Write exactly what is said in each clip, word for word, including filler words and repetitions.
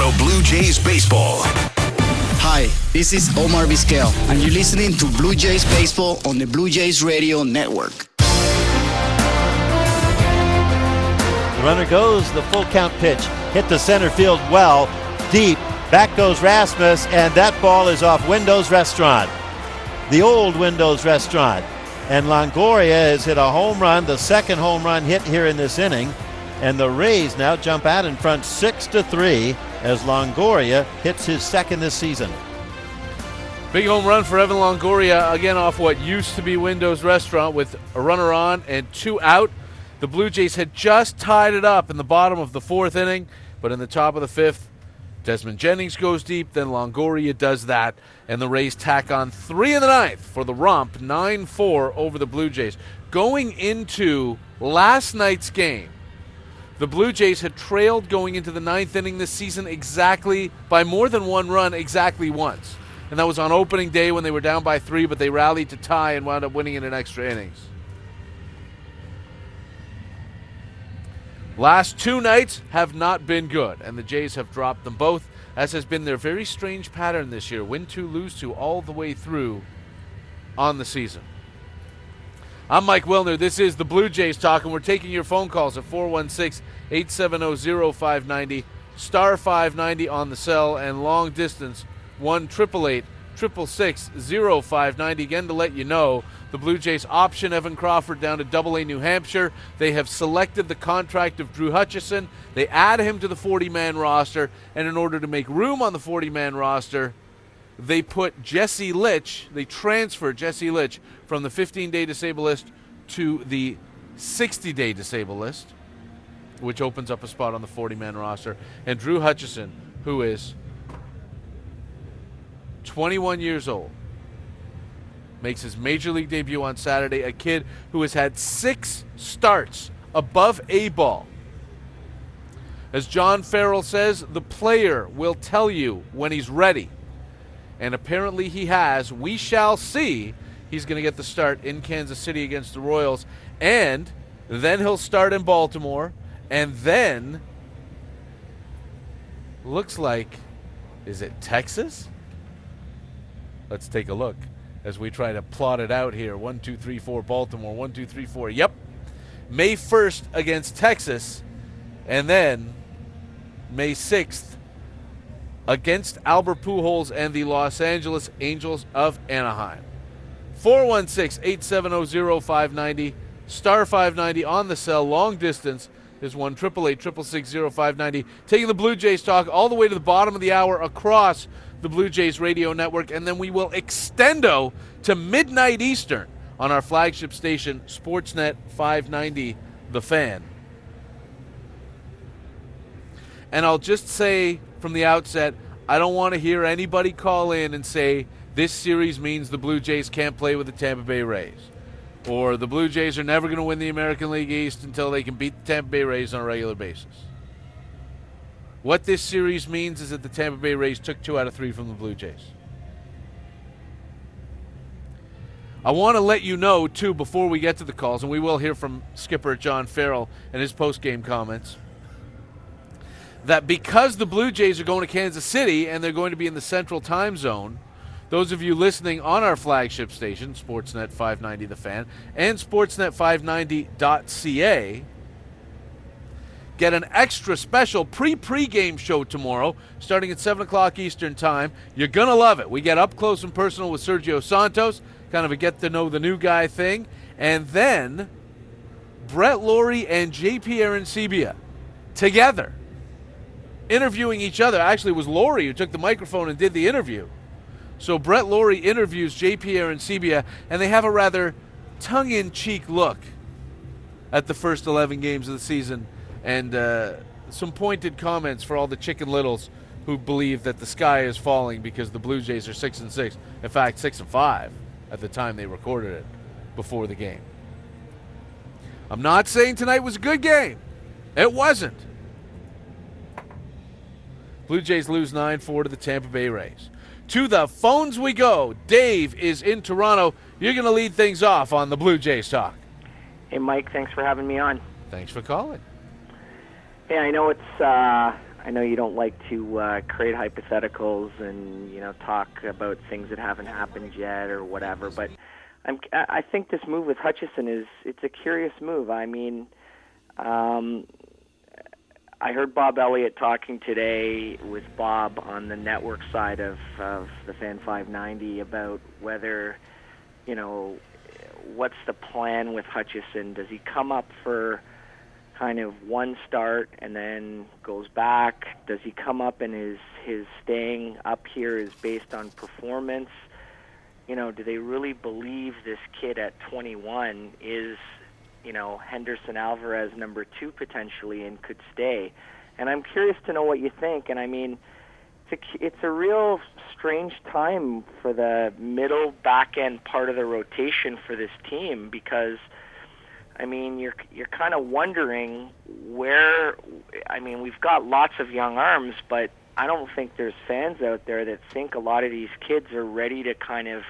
Toronto Blue Jays baseball. Hi, this is Omar Vizquel, and you're listening to Blue Jays Baseball on the Blue Jays Radio Network. The runner goes, the full count pitch. Hit the center field well, deep. Back goes Rasmus, and that ball is off Windows Restaurant. The old Windows Restaurant. And Longoria has hit a home run, the second home run hit here in this inning. And the Rays now jump out in front six to three as Longoria hits his second this season. Big home run for Evan Longoria, again off what used to be Windows Restaurant with a runner on and two out. The Blue Jays had just tied it up in the bottom of the fourth inning, but in the top of the fifth, Desmond Jennings goes deep, then Longoria does that, and the Rays tack on three in the ninth for the romp, nine four over the Blue Jays. Going into last night's game, the Blue Jays had trailed going into the ninth inning this season exactly by more than one run exactly once. And that was on opening day when they were down by three, but they rallied to tie and wound up winning it in extra innings. Last two nights have not been good, and the Jays have dropped them both, as has been their very strange pattern this year. Win two, lose two, all the way through on the season. I'm Mike Wilner. This is the Blue Jays Talk, and we're taking your phone calls at four one six, eight seven zero, zero five nine zero, star five ninety on the cell, and long distance one eight eight eight, six six six, zero five nine zero. Again, to let you know, the Blue Jays option Evan Crawford down to Double A New Hampshire. They have selected the contract of Drew Hutchison. They add him to the forty-man roster, and in order to make room on the forty-man roster, they put Jesse Litch, they transfer Jesse Litch from the fifteen-day disabled list to the sixty-day disabled list, which opens up a spot on the forty-man roster. And Drew Hutchison, who is twenty-one years old, makes his major league debut on Saturday, a kid who has had six starts above A-ball. As John Farrell says, the player will tell you when he's ready. And apparently he has. We shall see. He's going to get the start in Kansas City against the Royals. And then he'll start in Baltimore. And then, looks like, is it Texas? Let's take a look as we try to plot it out here. One, two, three, four, Baltimore. One, two, three, four. Yep. May first against Texas. And then May sixth against Albert Pujols and the Los Angeles Angels of Anaheim. four one six, eight seven zero, zero five nine zero, star five ninety on the cell. Long distance is one eight eight eight, six six six, zero five nine zero. Taking the Blue Jays talk all the way to the bottom of the hour across the Blue Jays Radio Network, and then we will extendo to midnight Eastern on our flagship station, Sportsnet five ninety, The Fan. And I'll just say from the outset, I don't want to hear anybody call in and say this series means the Blue Jays can't play with the Tampa Bay Rays, or the Blue Jays are never going to win the American League East until they can beat the Tampa Bay Rays on a regular basis. What this series means is that the Tampa Bay Rays took two out of three from the Blue Jays. I want to let you know, too, before we get to the calls, and we will hear from skipper John Farrell and his post-game comments, that because the Blue Jays are going to Kansas City and they're going to be in the Central Time Zone, those of you listening on our flagship station, Sportsnet five ninety The Fan, and Sportsnet five ninety dot c a, get an extra special pre-pre-game show tomorrow, starting at seven o'clock Eastern Time. You're going to love it. We get up close and personal with Sergio Santos, kind of a get-to-know-the-new-guy thing. And then Brett Lawrie and J P Arencibia together, interviewing each other. Actually, it was Lawrie who took the microphone and did the interview. So Brett Lawrie interviews J P Arencibia, and they have a rather tongue-in-cheek look at the first eleven games of the season, and uh, some pointed comments for all the Chicken Littles who believe that the sky is falling because the Blue Jays are six and six. In fact, six and five at the time they recorded it before the game. I'm not saying tonight was a good game. It wasn't. Blue Jays lose nine four to the Tampa Bay Rays. To the phones we go. Dave is in Toronto. You're going to lead things off on the Blue Jays Talk. Hey, Mike. Thanks for having me on. Thanks for calling. Hey, I know it's uh, I know you don't like to uh, create hypotheticals and, you know, talk about things that haven't happened yet or whatever, but I'm, I think this move with Hutchison is, it's a curious move. I mean, um, I heard Bob Elliott talking today with Bob on the network side of, of the Fan five ninety about whether, you know, what's the plan with Hutchison? Does he come up for kind of one start and then goes back? Does he come up and his his staying up here is based on performance? You know, do they really believe this kid at twenty-one is, you know, Henderson Alvarez number two potentially and could stay? And I'm curious to know what you think. And I mean, it's a, it's a real strange time for the middle back end part of the rotation for this team, because I mean, you're you're kind of wondering where. I mean, we've got lots of young arms, but I don't think there's fans out there that think a lot of these kids are ready to kind of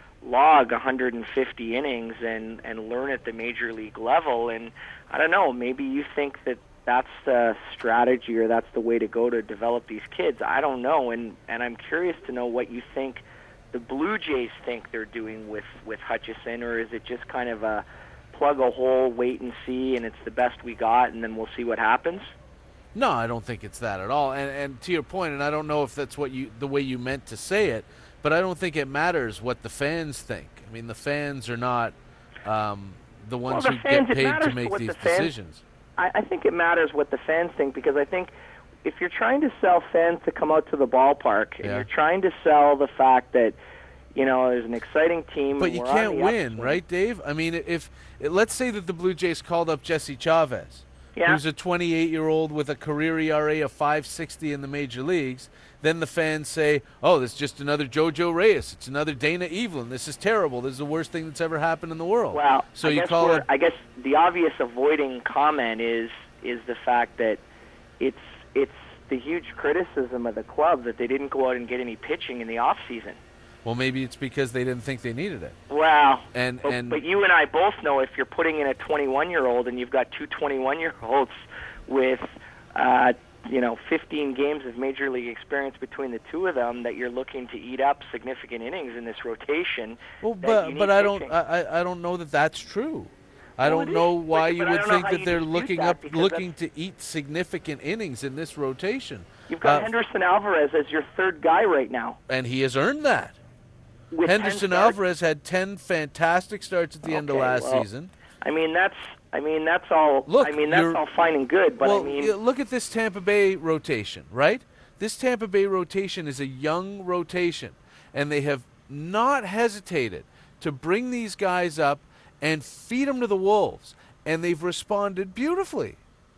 log one hundred fifty innings and and learn at the major league level. And I don't know, maybe you think that that's the strategy or that's the way to go to develop these kids. I don't know, and and I'm curious to know what you think the Blue Jays think they're doing with with Hutchison, or is it just kind of a plug a hole, wait and see, and it's the best we got, and then we'll see what happens? No, I don't think it's that at all. And and to your point, and I don't know if that's what you the way you meant to say it, but I don't think it matters what the fans think. I mean, the fans are not um, the ones well, the who fans, get paid to make what these the fans, decisions. I, I think it matters what the fans think, because I think if you're trying to sell fans to come out to the ballpark, and yeah. you're trying to sell the fact that, you know, there's an exciting team. But and you we're can't on the win, upswing. right, Dave? I mean, if let's say that the Blue Jays called up Jesse Chavez, yeah. who's a twenty-eight-year-old with a career E R A of five sixty in the major leagues, then the fans say, oh, this is just another JoJo Reyes. It's another Dana Evelyn. This is terrible. This is the worst thing that's ever happened in the world. Well, so I you guess call we're- it. I guess the obvious avoiding comment is is the fact that it's it's the huge criticism of the club that they didn't go out and get any pitching in the off season. Well, maybe it's because they didn't think they needed it. Well, And- but, and- but you and I both know if you're putting in a twenty-one-year-old and you've got two twenty-one-year-olds with, uh, you know, fifteen games of major league experience between the two of them, that you're looking to eat up significant innings in this rotation. Well, that but you but need I don't pitching. I, I don't know that that's true. I Well, don't it know is, why but- you but I would don't know think how that you they're dispute looking that, up because looking to eat significant innings in this rotation. You've got Uh, Henderson Alvarez as your third guy right now. and he has earned that. With ten Henderson starts. Alvarez had ten fantastic starts at the end of Okay, last well, season. I mean, that's I mean that's all. Look, I mean that's you're- all fine and good, but well, I mean, yeah, look at this Tampa Bay rotation, right? This Tampa Bay rotation is a young rotation, and they have not hesitated to bring these guys up and feed them to the wolves, and they've responded beautifully.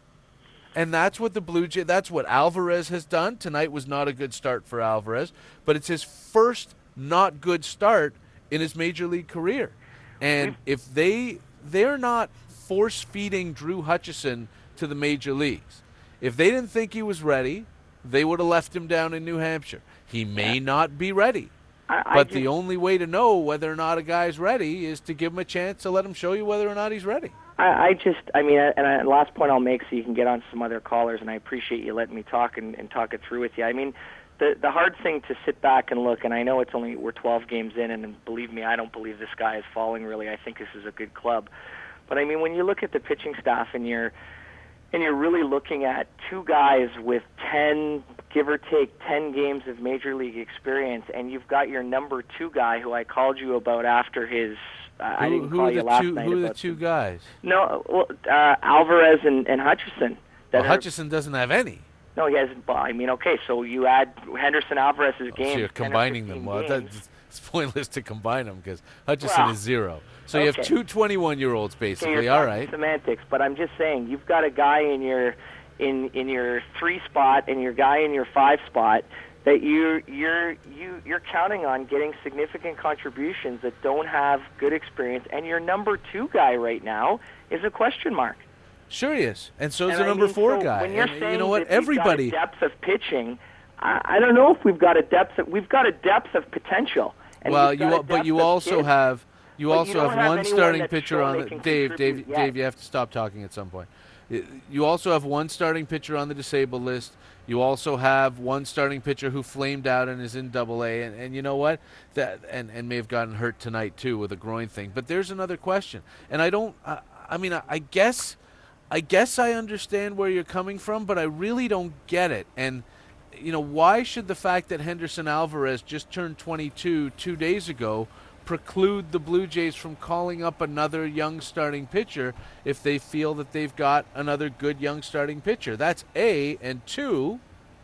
And that's what the Blue Jays, that's what Alvarez has done. Tonight was not a good start for Alvarez, but it's his first not good start in his major league career. And if they they're not force feeding Drew Hutchison to the major leagues. If they didn't think he was ready, they would have left him down in New Hampshire. He may not be ready. I, I But just, the only way to know whether or not a guy's ready is to give him a chance to let him show you whether or not he's ready. I, I just, I mean, and I, last point I'll make, so you can get on some other callers, and I appreciate you letting me talk and, and talk it through with you. I mean, the the hard thing to sit back and look, and I know it's only we're twelve games in, and believe me, I don't believe this guy is falling. Really, I think this is a good club. But I mean, when you look at the pitching staff, and you're and you're really looking at two guys with ten, give or take, ten games of major league experience, and you've got your number two guy, who I called you about after his. Uh, I Who, didn't who call are you the last two? night Who are the about two the- guys? No, well, uh, Alvarez and, and Hutchison. That Well, are- Hutchison doesn't have any. No, he hasn't. Well, I mean, okay, so you add Henderson Alvarez's games. So you're ten or combining them. fifteen Well, games. that's it's pointless to combine them because Hutchison Well, is zero. So you have okay. two twenty-one-year-olds Okay, basically. you're All talking right. semantics, but I'm just saying you've got a guy in your in in your three spot and your guy in your five spot that you you're you you're counting on getting significant contributions that don't have good experience, and your number two guy right now is a question mark. Sure he is, and so is And the I number mean, four so guy. When you're And saying you know what? that we've Everybody. got a depth of pitching, I, I don't know if we've got a depth. Of, we've got a depth of potential. And well, we've you got a al- but depth you of also kids. have you But you also don't have have one anyone starting that's pitcher shown on they the can Dave. Dave, contribute yet. Dave, you have to stop talking at some point. You also have one starting pitcher on the disabled list. You also have one starting pitcher who flamed out and is in Double A, and, and you know what? That and, and may have gotten hurt tonight too with a groin thing. But there's another question, and I don't. I, I mean, I, I guess, I guess I understand where you're coming from, but I really don't get it. And you know, why should the fact that Henderson Alvarez just turned twenty-two two days ago preclude the Blue Jays from calling up another young starting pitcher if they feel that they've got another good young starting pitcher? That's A. And two,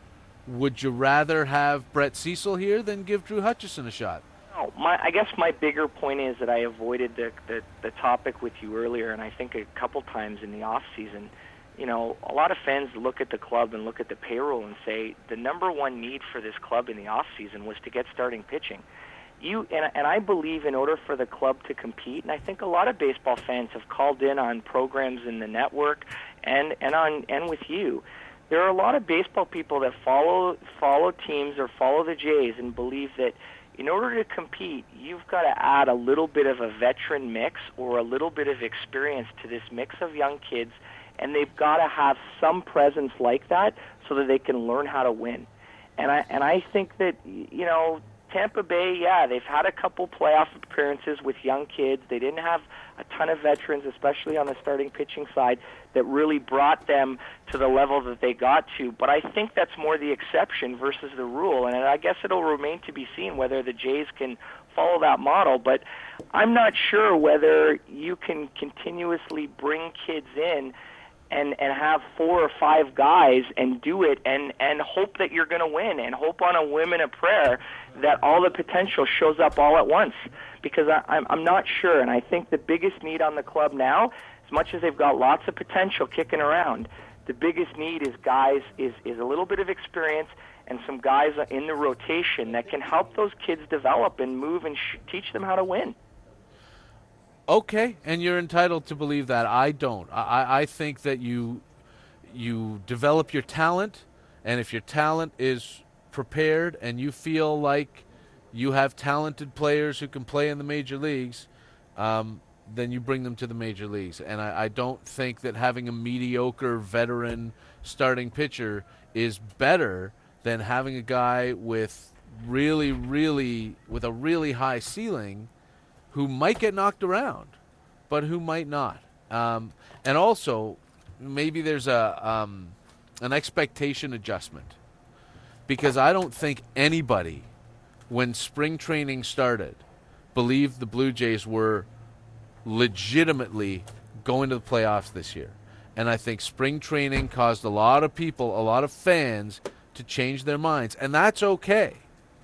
would you rather have Brett Cecil here than give Drew Hutchison a shot? No, my, I guess my bigger point is that I avoided the, the, the topic with you earlier, and I think a couple times in the off season. You know, a lot of fans look at the club and look at the payroll and say the number one need for this club in the off season was to get starting pitching. You and, and I believe in order for the club to compete, and I think a lot of baseball fans have called in on programs in the network and, and on and with you. There are a lot of baseball people that follow follow teams or follow the Jays and believe that in order to compete, you've got to add a little bit of a veteran mix or a little bit of experience to this mix of young kids, and they've got to have some presence like that so that they can learn how to win. And I and I think that, you know, Tampa Bay, yeah, they've had a couple playoff appearances with young kids. They didn't have a ton of veterans, especially on the starting pitching side, that really brought them to the level that they got to. But I think that's more the exception versus the rule, and I guess it'll remain to be seen whether the Jays can follow that model. But I'm not sure whether you can continuously bring kids in and and have four or five guys and do it and, and hope that you're going to win and hope on a whim and a prayer that all the potential shows up all at once. Because I, I'm, I'm not sure, and I think the biggest need on the club now, as much as they've got lots of potential kicking around, the biggest need is guys is, is a little bit of experience and some guys in the rotation that can help those kids develop and move and sh- teach them how to win. Okay, and you're entitled to believe that. I don't. I, I think that you you develop your talent, and if your talent is prepared and you feel like you have talented players who can play in the major leagues, um, then you bring them to the major leagues. And I, I don't think that having a mediocre veteran starting pitcher is better than having a guy with really, really, with a really high ceiling who might get knocked around, but who might not. Um, and also, maybe there's a um, an expectation adjustment. Because I don't think anybody, when spring training started, believed the Blue Jays were legitimately going to the playoffs this year. And I think spring training caused a lot of people, a lot of fans, to change their minds. And that's okay.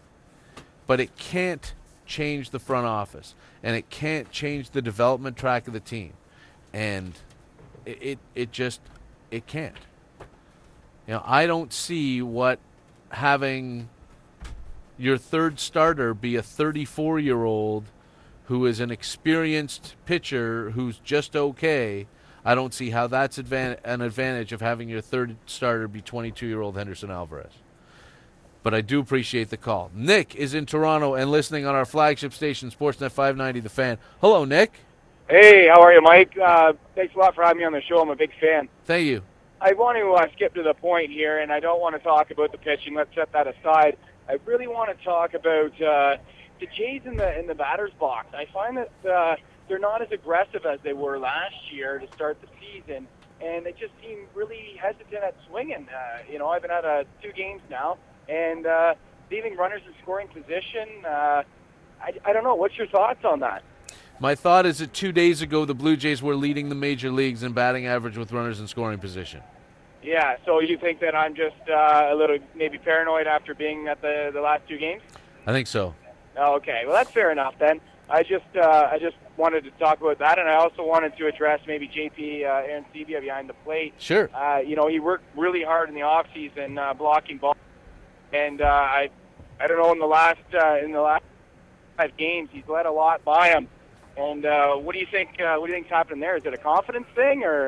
But it can't change the front office. And it can't change the development track of the team. And it, it, it just, it can't. You know, I don't see what having your third starter be a thirty-four-year-old who is an experienced pitcher who's just okay. I don't see how that's advan- an advantage of having your third starter be twenty-two-year-old Henderson Alvarez. But I do appreciate the call. Nick is in Toronto and listening on our flagship station, Sportsnet five ninety The Fan. Hello, Nick. Hey, how are you, Mike? Uh, thanks a lot for having me on the show. I'm a big fan. Thank you. I want to uh, skip to the point here, and I don't want to talk about the pitching. Let's set that aside. I really want to talk about uh, the Jays in the in the batter's box. I find that uh, they're not as aggressive as they were last year to start the season, and they just seem really hesitant at swinging. Uh, you know, I've been at uh, two games now, and uh, leaving runners in scoring position. Uh, I, I don't know. What's your thoughts on that? My thought is that two days ago the Blue Jays were leading the major leagues in batting average with runners in scoring position. Yeah, so you think that I'm just uh, a little maybe paranoid after being at the, the last two games? I think so. Oh, okay, well that's fair enough then. I just uh, I just wanted to talk about that, and I also wanted to address maybe J P uh, Arencibia behind the plate. Sure. Uh, you know, he worked really hard in the off season uh, blocking balls, and uh, I I don't know in the last uh, in the last five games he's let a lot by him. And uh, what do you think? Uh, what do you think's happening there? Is it a confidence thing, or?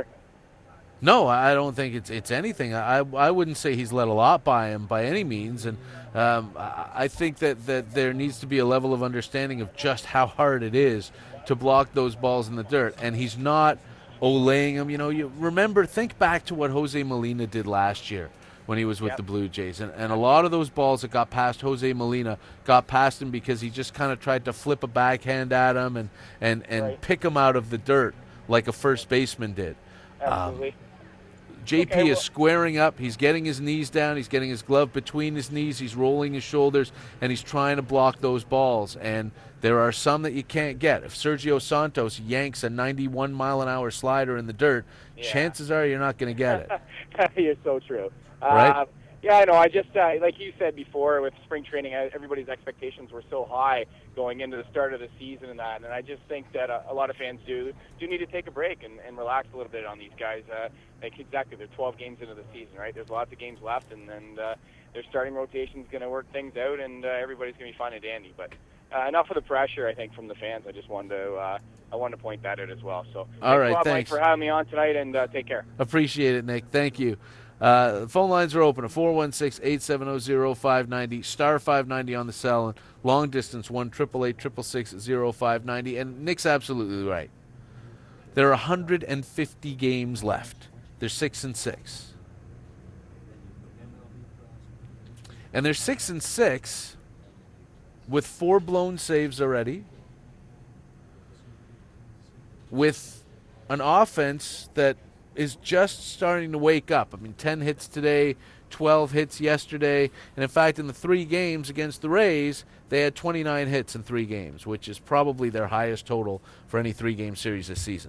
No, I don't think it's it's anything. I I wouldn't say he's let a lot by him by any means, and um, I think that, that there needs to be a level of understanding of just how hard it is to block those balls in the dirt. And he's not olaying him. You know, you remember, think back to what Jose Molina did last year when he was with yep. the Blue Jays. And, and a lot of those balls that got past Jose Molina got past him because he just kind of tried to flip a backhand at him and, and, and right. pick him out of the dirt like a first baseman did. Absolutely. Um, J P okay, well, is squaring up. He's getting his knees down. He's getting his glove between his knees. He's rolling his shoulders, and he's trying to block those balls. And there are some that you can't get. If Sergio Santos yanks a ninety-one mile an hour slider in the dirt, yeah. chances are you're not going to get it. You're so true. Right? Uh, yeah, I know. I just, uh, like you said before, with spring training, everybody's expectations were so high going into the start of the season and that. And I just think that a, a lot of fans do do need to take a break and, and relax a little bit on these guys. Uh, like exactly, they're twelve games into the season, right? There's lots of games left, and then uh, their starting rotation is going to work things out, and uh, everybody's going to be fine and dandy. But uh, enough of the pressure, I think, from the fans. I just wanted to uh, I wanted to point that out as well. So all right, thanks a lot, thanks Mike, for having me on tonight, and uh, take care. Appreciate it, Nick. Thank you. Uh, the phone lines are open at four one six, eight seven zero, zero five nine zero, star five ninety on the cell, and long distance one eight eight eight, six six six, zero five nine zero. And Nick's absolutely right. There are one hundred fifty games left. They're six and six. And they're six and six with four blown saves already, with an offense that is just starting to wake up. I mean, ten hits today, twelve hits yesterday, and in fact, in the three games against the Rays, they had twenty-nine hits in three games, which is probably their highest total for any three-game series this season.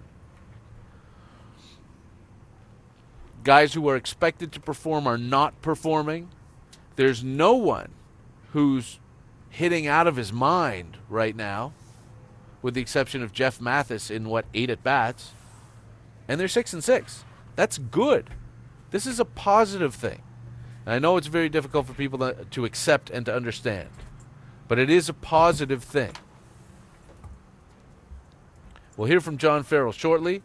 Guys who are expected to perform are not performing. There's no one who's hitting out of his mind right now, with the exception of Jeff Mathis in, what, eight at-bats. And they're six and six. That's good. This is a positive thing. And I know it's very difficult for people to, to accept and to understand, but it is a positive thing. We'll hear from John Farrell shortly.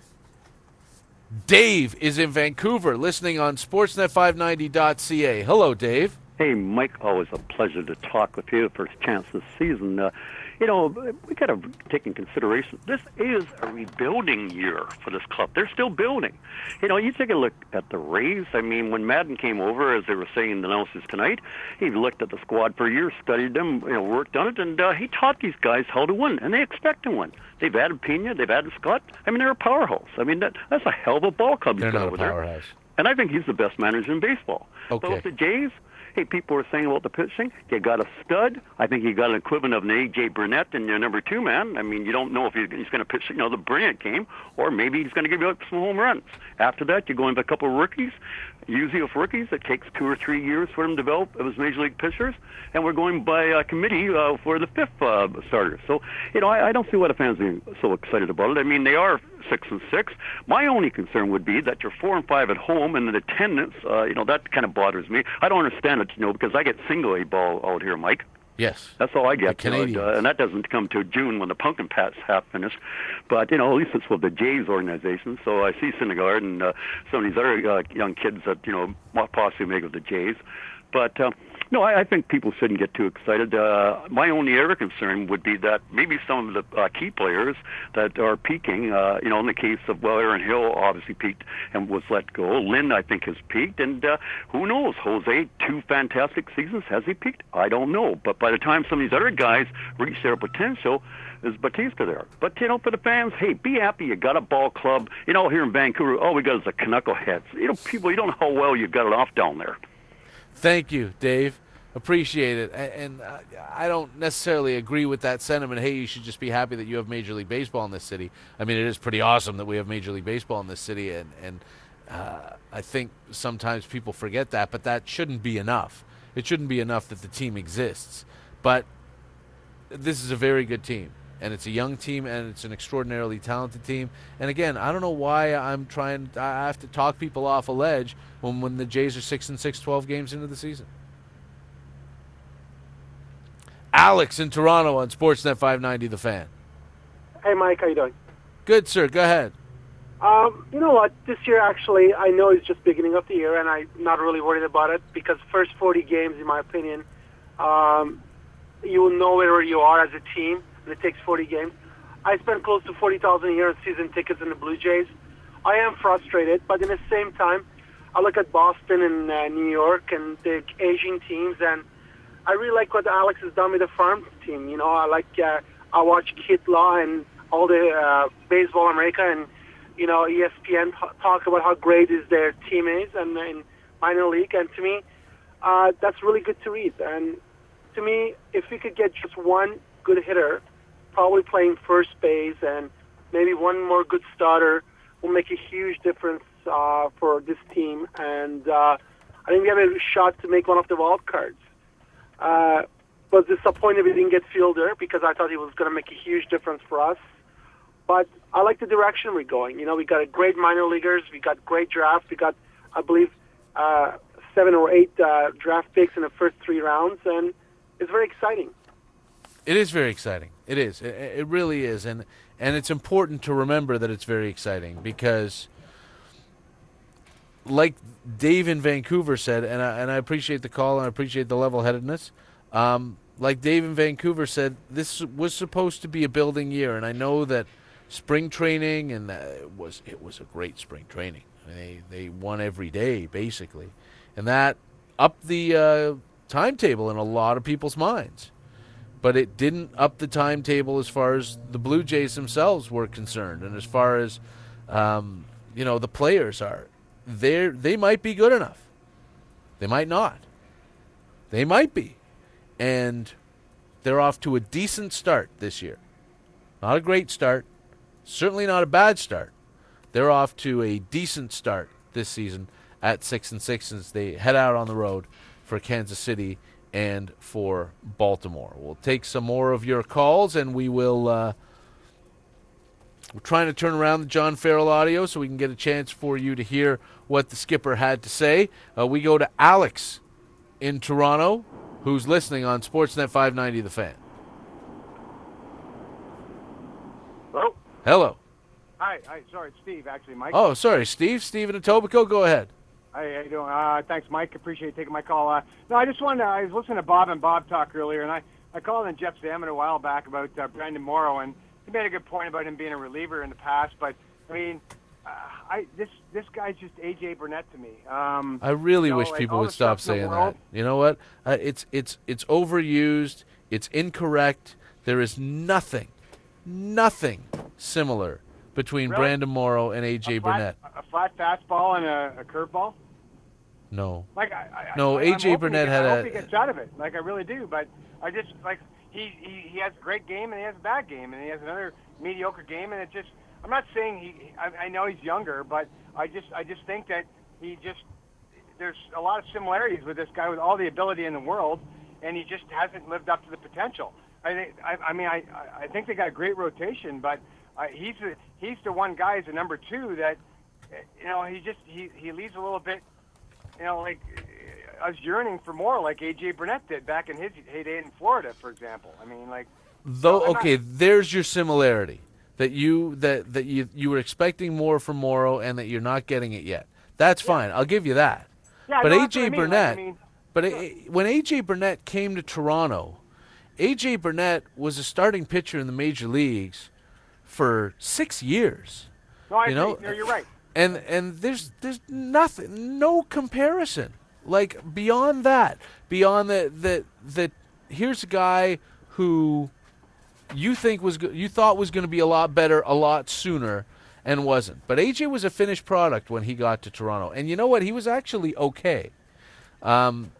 Dave is in Vancouver, listening on Sportsnet five ninety dot c a. Hello, Dave. Hey, Mike. Always a pleasure to talk with you. First chance this season. Uh, You know, we got to take in consideration, this is a rebuilding year for this club. They're still building. You know, you take a look at the Rays. I mean, when Madden came over, as they were saying in the announcers tonight, he looked at the squad for a year, studied them, you know, worked on it, and uh, he taught these guys how to win, and they expect to win. They've added Pena, they've added Scott. I mean, they're a powerhouse. I mean, that, that's a hell of a ball club they're he's got not over a there. powerhouse. And I think he's the best manager in baseball. Okay. But with the Jays, hey, people were saying about the pitching, they got a stud. I think he got an equivalent of an A J Burnett in your number two man. I mean, you don't know if he's going to pitch, you know, the brilliant game, or maybe he's going to give you up some home runs. After that, you're going to a couple of rookies. Usually with rookies, it takes two or three years for them to develop as major league pitchers, and we're going by uh, committee uh, for the fifth uh, starter. So, you know, I, I don't see why the fans are so excited about it. I mean, they are six and six. My only concern would be that you're four and five at home, and the attendance, uh, you know, that kind of bothers me. I don't understand it, you know, because I get single A ball out here, Mike. Yes. That's all I get. The Canadians. You know, uh, and that doesn't come to June when the pumpkin patch half finished. But, you know, at least it's with the Jays organization. So I see Syndergaard and uh, some of these other uh, young kids that, you know, possibly make of the Jays. But, uh, no, I, I think people shouldn't get too excited. Uh, my only other concern would be that maybe some of the uh, key players that are peaking, uh, you know, in the case of, well, Aaron Hill obviously peaked and was let go. Lynn, I think, has peaked. And uh, who knows? Jose, two fantastic seasons. Has he peaked? I don't know. But by the time some of these other guys reach their potential, is Batista there. But, you know, for the fans, hey, be happy you got a ball club. You know, here in Vancouver, all we got is the Knuckleheads. You know, people, you don't know how well you got it off down there. Thank you, Dave. Appreciate it. And I don't necessarily agree with that sentiment. Hey, you should just be happy that you have Major League Baseball in this city. I mean, it is pretty awesome that we have Major League Baseball in this city, and, and uh, I think sometimes people forget that, but that shouldn't be enough. It shouldn't be enough that the team exists. But this is a very good team, and it's a young team, and it's an extraordinarily talented team. And again, I don't know why I'm trying. I have to talk people off a ledge when when the Jays are six and six, twelve games into the season. Alex in Toronto on Sportsnet five ninety, The Fan. Hey, Mike, how you doing? Good, sir. Go ahead. Um, you know what? This year, actually, I know it's just beginning of the year, and I'm not really worried about it because first forty games, in my opinion, um, you will know where you are as a team, and it takes forty games. I spent close to forty thousand a year on season tickets in the Blue Jays. I am frustrated, but in the same time, I look at Boston and uh, New York and the Asian teams, and I really like what Alex has done with the farm team. You know, I like uh, I watch Kid Law and all the uh, Baseball America and you know E S P N t- talk about how great is their team is and in minor league, and to me, uh, that's really good to read. And to me, if we could get just one good hitter, probably playing first base, and maybe one more good starter, will make a huge difference uh, for this team. And uh, I think we have a shot to make one of the wild cards. Uh, was disappointed we didn't get Fielder because I thought he was going to make a huge difference for us. But I like the direction we're going. You know, we got a great minor leaguers. We got great drafts. We got, I believe, uh, seven or eight uh, draft picks in the first three rounds, and it's very exciting. It is very exciting. It is. It, it really is. And and it's important to remember that it's very exciting because, like Dave in Vancouver said, and I, and I appreciate the call and I appreciate the level-headedness, um, like Dave in Vancouver said, this was supposed to be a building year, and I know that spring training, and uh, it was it was a great spring training. I mean, they, they won every day, basically. And that upped the uh, timetable in a lot of people's minds. But it didn't up the timetable as far as the Blue Jays themselves were concerned, and as far as um, you know the players are. They they might be good enough. They might not. They might be, and they're off to a decent start this year. Not a great start, certainly not a bad start. They're off to a decent start this season at six and six as they head out on the road for Kansas City and for Baltimore. We'll take some more of your calls, and we will. Uh, we're trying to turn around the John Farrell audio so we can get a chance for you to hear what the skipper had to say. Uh, we go to Alex in Toronto, who's listening on Sportsnet five ninety The Fan. Hello. Hello. Hi. Hi. Sorry, it's Steve. Actually, Mike. Oh, sorry, Steve. Steve in Etobicoke. Go ahead. Hey, how you doing? Uh, thanks, Mike. Appreciate you taking my call. Uh, no, I just wanted to, I was listening to Bob and Bob talk earlier, and I, I called in Jeff Salmon a while back about uh, Brandon Morrow, and he made a good point about him being a reliever in the past, but, I mean, uh, I this this guy's just A J Burnett to me. Um, I really you know, wish like, people all would the stop stuff in the saying world- that. You know what? Uh, it's it's it's overused. It's incorrect. There is nothing, nothing similar between Really? Brandon Morrow and A J a flat, Burnett. A flat fastball and a, a curveball? No. Like I, I, No, I, A J I'm hoping Burnett he, had I a- hope he gets out of it. Like I really do, but I just like he, he he has a great game and he has a bad game and he has another mediocre game, and it just I'm not saying he I, I know he's younger, but I just I just think that he just there's a lot of similarities with this guy with all the ability in the world, and he just hasn't lived up to the potential. I think I, I mean I I think they got a great rotation, but uh, he's the, he's the one guy as a number two that you know he just he he leaves a little bit. You know, like I was yearning for more, like A J Burnett did back in his heyday in Florida, for example. I mean, like Though I'm okay, not- there's your similarity that you that that you you were expecting more from Morrow and that you're not getting it yet. That's fine. I'll give you that. Yeah, but no, A that's what J I mean. Like, Burnett, I mean, but a, when A J Burnett came to Toronto, A J Burnett was a starting pitcher in the major leagues for six years. no, I you know, agree. No, you're right. And and there's there's nothing, no comparison. Like beyond that, beyond that that that here's a guy who you think was go- you thought was going to be a lot better a lot sooner and wasn't. But A J was a finished product when he got to Toronto, and you know what? He was actually okay. Um,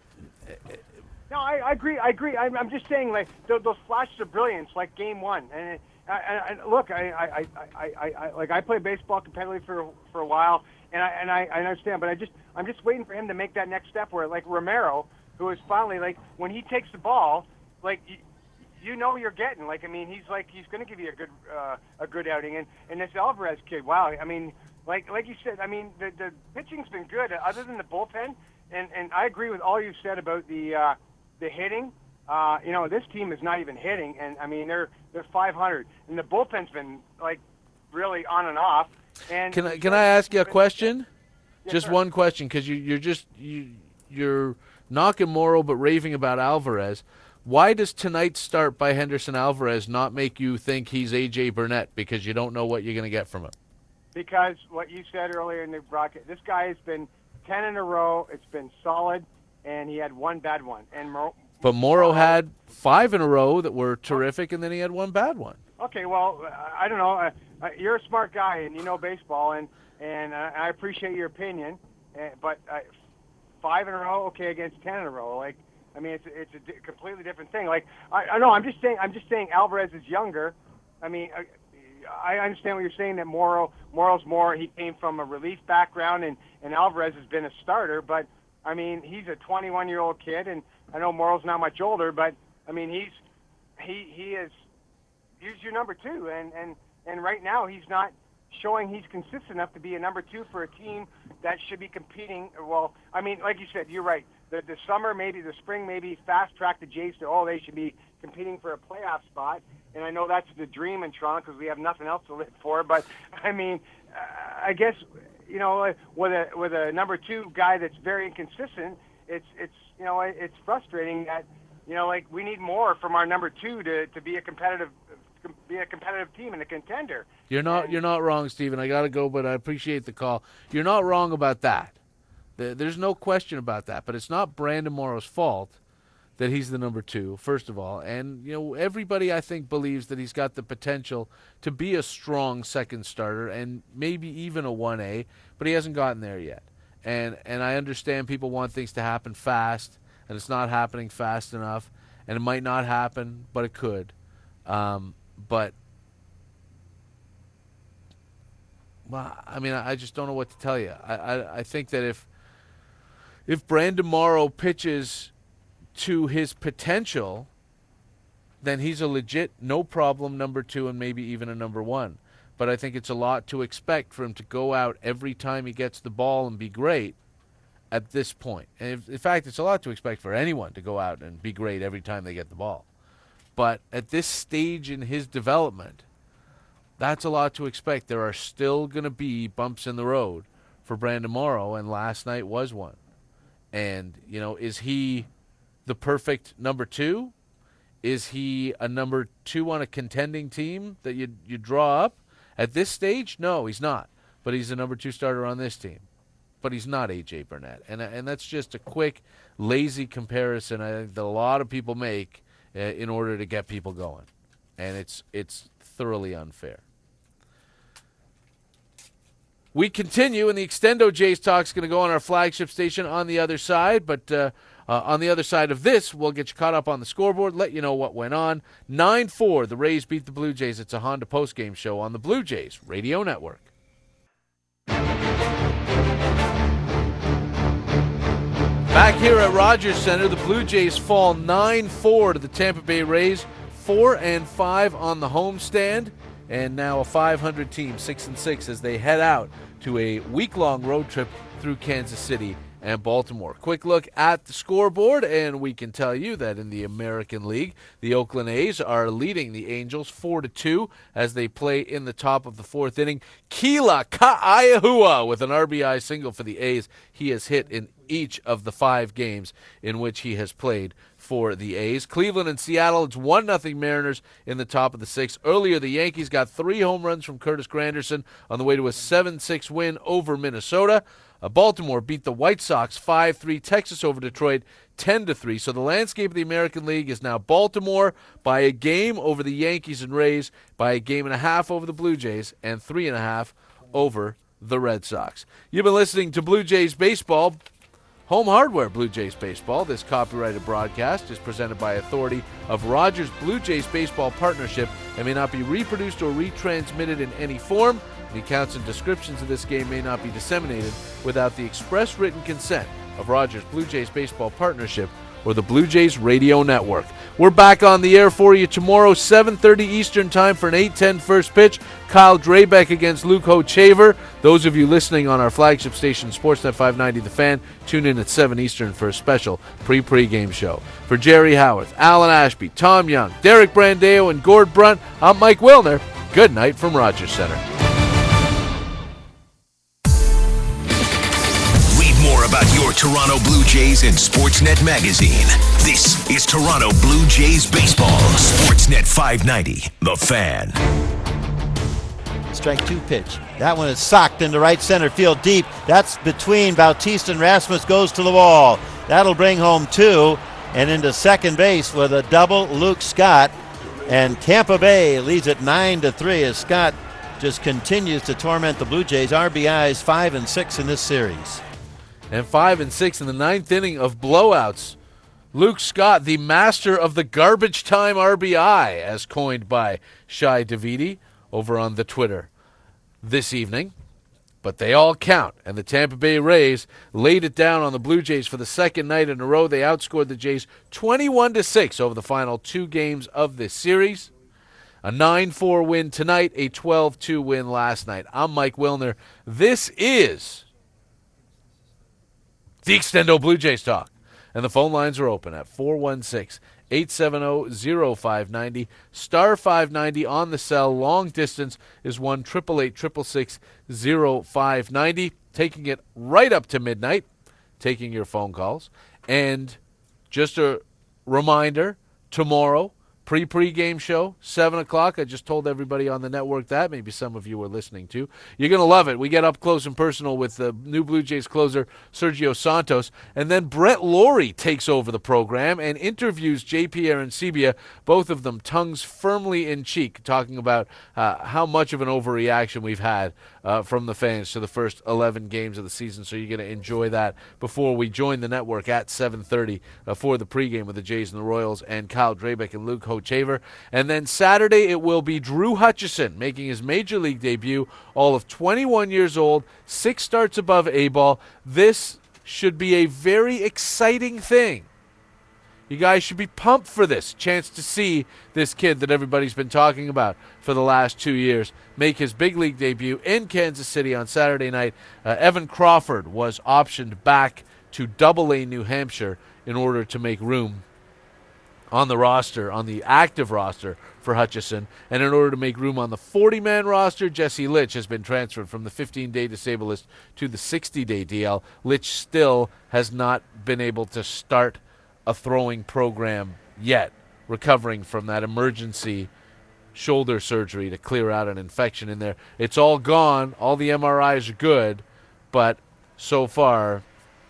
No, I, I agree. I agree. I'm, I'm just saying, like those, those flashes of brilliance, like Game One. And, and, and look, I, I, I, I, I, like I played baseball competitively for for a while, and I and I, I understand, but I just I'm just waiting for him to make that next step where, like Romero, who is finally like when he takes the ball, like. You, You know you're getting like I mean he's like he's going to give you a good uh, a good outing, and and this Alvarez kid, wow, I mean like like you said, I mean the the pitching's been good other than the bullpen, and and I agree with all you said about the uh, the hitting. Uh, you know this team is not even hitting, and I mean they're they're five hundred, and the bullpen's been like really on and off. And can I can I ask you a question? Yes, just sir. one question, because you you're just you you're knocking Morrow but raving about Alvarez. Why does tonight's start by Henderson Alvarez not make you think he's A J Burnett because you don't know what you're going to get from him? Because what you said earlier in the broadcast, this guy has been ten in a row. It's been solid, and he had one bad one. And Mo- But Morrow had five in a row that were terrific, and then he had one bad one. Okay, well, I don't know. Uh, uh, you're a smart guy, and you know baseball, and and uh, I appreciate your opinion. Uh, but uh, five in a row, okay, against ten in a row, like. I mean, it's it's a di- completely different thing. Like, I, I know, I'm just saying, I'm just saying, Alvarez is younger. I mean, I, I understand what you're saying that Morrow, Morrow's more. He came from a relief background, and and Alvarez has been a starter. But I mean, he's a twenty-one-year-old kid, and I know Morrow's not much older, but I mean, he's he he is he's your number two, and and and right now he's not showing he's consistent enough to be a number two for a team that should be competing. Well, I mean, like you said, you're right. The, the summer, maybe the spring, maybe fast-track the Jays to, oh, they should be competing for a playoff spot. And I know that's the dream in Toronto because we have nothing else to live for. But, I mean, uh, I guess, you know, with a with a number two guy that's very inconsistent, it's, it's you know, it's frustrating that, you know, like we need more from our number two to, to be a competitive be a competitive team and a contender. You're not and, you're not wrong, Stephen. I got to go, but I appreciate the call. You're not wrong about that. There's no question about that, but it's not Brandon Morrow's fault that he's the number two, first of all. And, you know, everybody, I think, believes that he's got the potential to be a strong second starter and maybe even a one A, but he hasn't gotten there yet. And and I understand people want things to happen fast, and it's not happening fast enough, and it might not happen, but it could. Um, but, well, I mean, I just don't know what to tell you. I, I, I think that if If Brandon Morrow pitches to his potential, then he's a legit, no problem number two and maybe even a number one. But I think it's a lot to expect for him to go out every time he gets the ball and be great at this point. And if, in fact, it's a lot to expect for anyone to go out and be great every time they get the ball. But at this stage in his development, that's a lot to expect. There are still going to be bumps in the road for Brandon Morrow, and last night was one. And, you know, is he the perfect number two? Is he a number two on a contending team that you you draw up? At this stage, no, he's not. But he's a number two starter on this team. But he's not A J Burnett. And and that's just a quick, lazy comparison I think that a lot of people make uh, in order to get people going. And it's it's thoroughly unfair. We continue, and the Extendo Jays talk is going to go on our flagship station on the other side. But uh, uh, on the other side of this, we'll get you caught up on the scoreboard, let you know what went on. nine four, the Rays beat the Blue Jays. It's a Honda postgame show on the Blue Jays Radio Network. Back here at Rogers Center, the Blue Jays fall nine four to the Tampa Bay Rays, four and five on the homestand. And now a five hundred team, six and six, as they head out to a week-long road trip through Kansas City and Baltimore. Quick look at the scoreboard, and we can tell you that in the American League, the Oakland A's are leading the Angels four to two as they play in the top of the fourth inning. Kila Ka'aiahua with an R B I single for the A's. He has hit in each of the five games in which he has played for the A's. Cleveland and Seattle, it's one nothing Mariners in the top of the sixth. Earlier, the Yankees got three home runs from Curtis Granderson on the way to a seven six win over Minnesota. Uh, Baltimore beat the White Sox five three. Texas over Detroit ten to three. So the landscape of the American League is now Baltimore by a game over the Yankees and Rays, by a game and a half over the Blue Jays, and three and a half over the Red Sox. You've been listening to Blue Jays Baseball. Home Hardware Blue Jays Baseball. This copyrighted broadcast is presented by authority of Rogers Blue Jays Baseball Partnership and may not be reproduced or retransmitted in any form. The accounts and descriptions of this game may not be disseminated without the express written consent of Rogers Blue Jays Baseball Partnership or the Blue Jays Radio Network. We're back on the air for you tomorrow, seven thirty Eastern Time for an eight ten first pitch. Kyle Drabeck against Luke Hochevar. Those of you listening on our flagship station, Sportsnet five ninety The Fan, tune in at seven Eastern for a special pre-pre-game show. For Jerry Howarth, Alan Ashby, Tom Young, Derek Brandeo, and Gord Brunt, I'm Mike Wilner. Good night from Rogers Center. Read more about your Toronto Blue Jays and Sportsnet Magazine. This is Toronto Blue Jays Baseball. Sportsnet five ninety, The Fan. Strike two pitch. That one is socked into right center field deep. That's between Bautista and Rasmus, goes to the wall. That'll bring home two. And into second base with a double, Luke Scott. And Tampa Bay leads it nine to three as Scott just continues to torment the Blue Jays. R B Is five and six in this series. And five and six in the ninth inning of blowouts. Luke Scott, the master of the garbage time R B I, as coined by Shai Davidi over on the Twitter this evening. But they all count, and the Tampa Bay Rays laid it down on the Blue Jays for the second night in a row. They outscored the Jays twenty-one to six over the final two games of this series. A nine four win tonight, a twelve two win last night. I'm Mike Wilner. This is the Extendo Blue Jays Talk. And the phone lines are open at four one six, eight seven zero, zero five nine zero. Star five ninety on the cell. Long distance is one eight eight eight, six six, zero five nine zero. Taking it right up to midnight, taking your phone calls. And just a reminder, tomorrow, pre-pre-game show, seven o'clock. I just told everybody on the network that. Maybe some of you were listening to. You're going to love it. We get up close and personal with the new Blue Jays closer, Sergio Santos. And then Brett Laurie takes over the program and interviews J P Arencibia, both of them tongues firmly in cheek, talking about uh, how much of an overreaction we've had uh, from the fans to the first eleven games of the season. So you're going to enjoy that before we join the network at seven thirty uh, for the pregame with the Jays and the Royals and Kyle Drabeck and Luke Hochaver. And then Saturday it will be Drew Hutchison making his major league debut, all of twenty-one years old, six starts above A-ball. This should be a very exciting thing. You guys should be pumped for this chance to see this kid that everybody's been talking about for the last two years make his big league debut in Kansas City on Saturday night. Uh, Evan Crawford was optioned back to Double A New Hampshire in order to make room on the roster, on the active roster for Hutchison. And in order to make room on the forty-man roster, Jesse Litch has been transferred from the fifteen-day disabled list to the sixty-day D L. Litch still has not been able to start a throwing program yet, recovering from that emergency shoulder surgery to clear out an infection in there. It's all gone. All the M R Is are good, but so far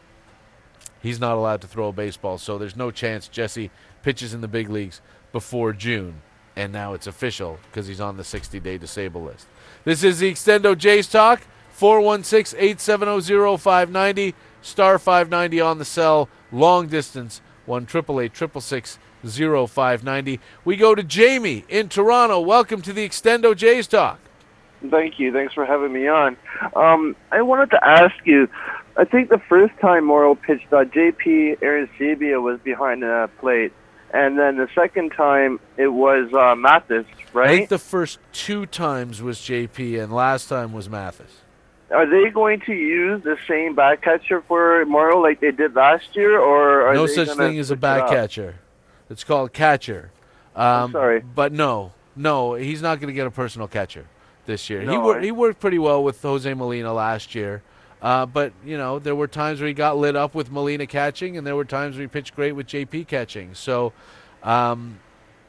he's not allowed to throw a baseball, so there's no chance Jesse pitches in the big leagues before June. And now it's official because he's on the sixty-day disabled list. This is the Extendo Jays Talk, four one six, eight seven zero, zero five nine zero, star five ninety on the cell, long distance, one eight eight eight, six six, zero five nine zero. We go to Jamie in Toronto. Welcome to the Extendo Jays Talk. Thank you. Thanks for having me on. Um, I wanted to ask you, I think the first time Morrow pitched, uh, J P Arencibia was behind the plate. And then the second time, it was uh, Mathis, right? I think the first two times was J P, and last time was Mathis. Are they going to use the same back catcher for Morrow like they did last year, or are no they such thing as a back catcher? It's called catcher. Um, I'm sorry, but no, no, he's not going to get a personal catcher this year. No, he worked. I... He worked pretty well with Jose Molina last year. Uh, but, you know, there were times where he got lit up with Molina catching, and there were times where he pitched great with J P catching. So, um,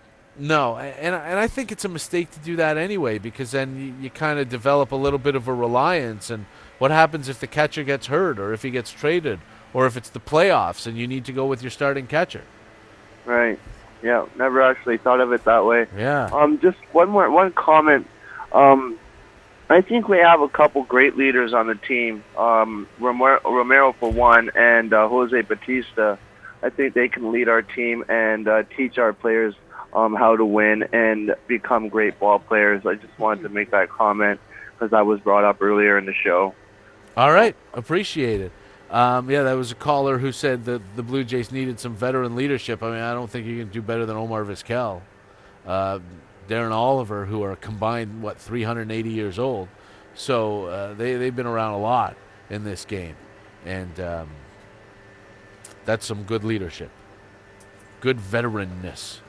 no. And, and I think it's a mistake to do that anyway, because then you, you kind of develop a little bit of a reliance. And what happens if the catcher gets hurt, or if he gets traded, or if it's the playoffs and you need to go with your starting catcher? Right. Yeah, never actually thought of it that way. Yeah. Um, just one more, one comment. Um, I think we have a couple great leaders on the team. Um, Romero, Romero for one, and uh, Jose Bautista. I think they can lead our team and uh, teach our players um, how to win and become great ball players. I just wanted to make that comment because that was brought up earlier in the show. All right, appreciate it. Um, yeah, that was a caller who said that the Blue Jays needed some veteran leadership. I mean, I don't think you can do better than Omar Vizquel. Uh, Darren Oliver, who are combined, what, three hundred eighty years old. So uh, they, they've been around a lot in this game. And um, that's some good leadership. Good veteranness.